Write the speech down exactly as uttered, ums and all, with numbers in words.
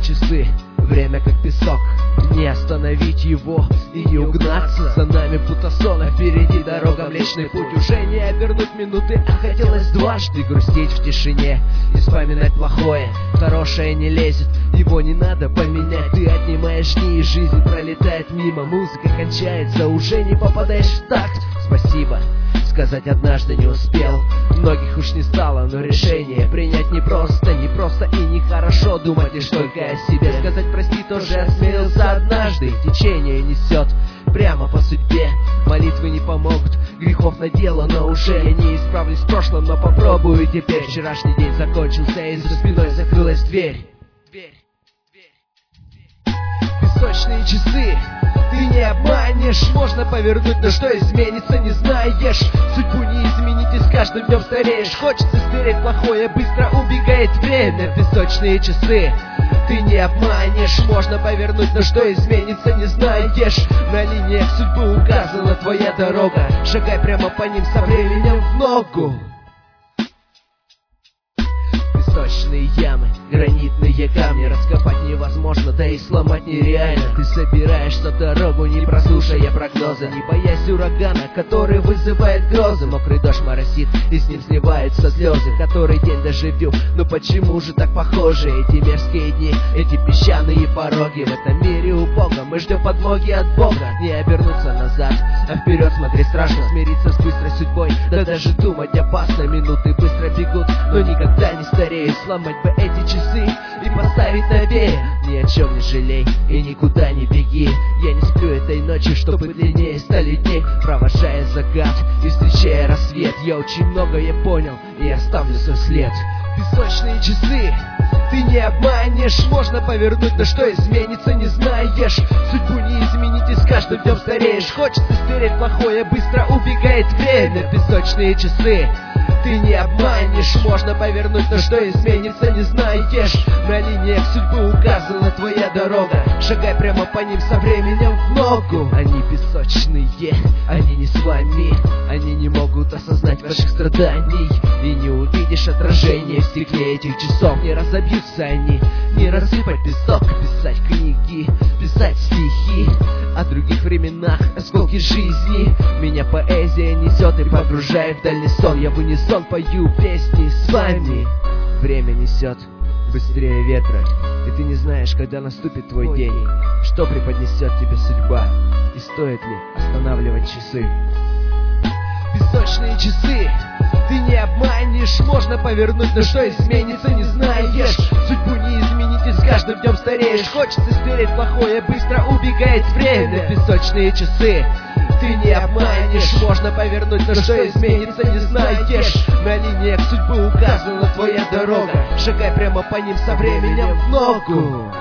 часы, время как песок, не остановить его и не угнаться. За нами будто сон, а впереди дорога, Млечный путь. Уже не обернуть минуты, а хотелось дважды грустить в тишине и вспоминать плохое. Хорошее не лезет, его не надо поменять. Ты отнимаешь дни, и жизнь пролетает мимо. Музыка кончается, уже не попадаешь в такт. Спасибо сказать однажды не успел, многих уж не стало, но решение принять непросто, непросто и нехорошо думать лишь только о себе. Сказать прости тоже осмелился однажды, течение несет прямо по судьбе. Молитвы не помогут, грехов наделано уже. Я не исправлюсь в прошлом, но попробую теперь. Вчерашний день закончился, и за спиной закрылась дверь. Песочные часы ты не обманешь, можно повернуть, но что изменится, не знаешь. Судьбу не изменить, и с каждым днем стареешь. Хочется стереть плохое, быстро убегает время. Песочные часы ты не обманешь, можно повернуть, но что изменится, не знаешь. На линиях судьбы указана твоя дорога, шагай прямо по ним, со временем в ногу. Песочные ямы, гранитные камни, раскопать невозможно, да и сломать нереально. Ты собираешь на дорогу, не прослушая прогнозы, не боясь урагана, который вызывает грозы. Мокрый дождь моросит, и с ним сливаются слезы. Который день доживем, но почему же так похожи эти мерзкие дни, эти песчаные пороги? В этом мире у Бога мы ждем подмоги от Бога. Не обернуться назад, а вперед смотреть страшно. Смириться с быстрой судьбой, да даже думать опасно. Минуты быстро бегут, но никогда не стареют. Сломать бы эти часы и поставить новее. Ни о чем не жалей и никуда не беги. Я не сплю этой ночью, чтобы длиннее стали дни. Провожая закат и встречая рассвет, я очень многое понял и оставлю свой след. Песочные часы ты не обманешь, можно повернуть, но что изменится, не знаешь. Судьбу не изменить, и с каждым днем стареешь. Хочется стереть плохое, быстро убегает время. Песочные часы ты не обманешь, можно повернуть, но что изменится, не знаешь. На линиях судьбы указана твоя дорога, шагай прямо по ним, со временем в ногу. Они песочные, они не с вами, они не могут осознать ваших страданий. И не увидишь отражения в стекле этих часов. Не разобьются они, не рассыпать песок. Писать книги, писать стихи о других временах, осколки жизни. Меня поэзия несет и погружает в дальний сон. Я в унисон пою песни с вами. Время несет быстрее ветра, и ты не знаешь, когда наступит твой день, что преподнесет тебе судьба, и стоит ли останавливать часы. Песочные часы ты не обманешь, можно повернуть, но что изменится, не знаешь. Судьбу не изменить, и с каждым днем стареешь. Хочется стереть плохое, быстро убегает время. Песочные часы ты не обманешь, можно повернуть, но что изменится, не знаешь. На линиях судьбы указана твоя дорога, шагай прямо по ним, со временем в ногу.